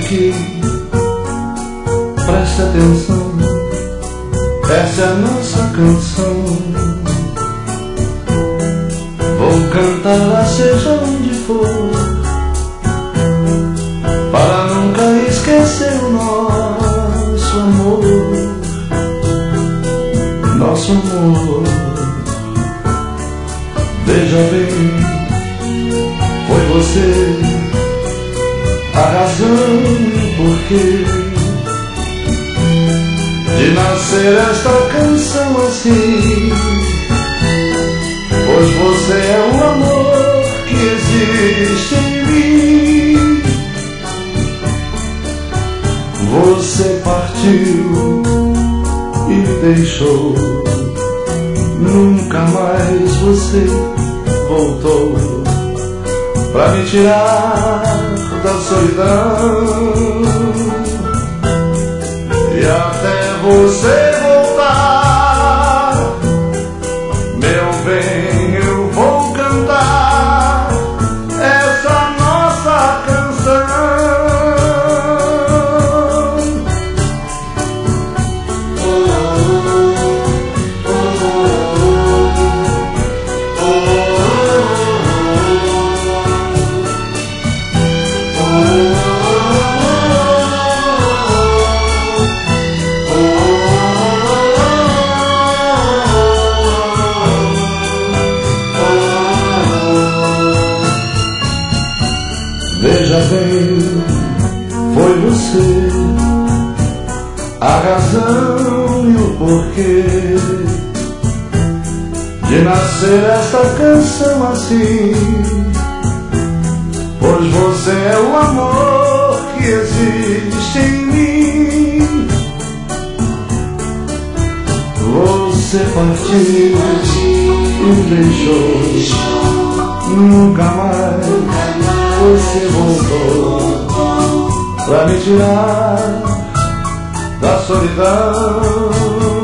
aqui, preste atenção, essa é a nossa canção. Vou cantá-la seja onde for, para nunca esquecer o nosso amor, nosso amor. Veja bem, foi você a razão e o porquê de nascer esta canção assim, pois você é o amor que existe em mim. Você partiu e me deixou, nunca mais você voltou pra me tirar da solidão. E até você voltar, meu bem, eu vou cantar essa nossa canção. Veja bem, foi você a razão e o porquê de nascer esta canção assim, pois você é o amor que existe em mim. Você partiu e me deixou, nunca mais você voltou pra me tirar da solidão.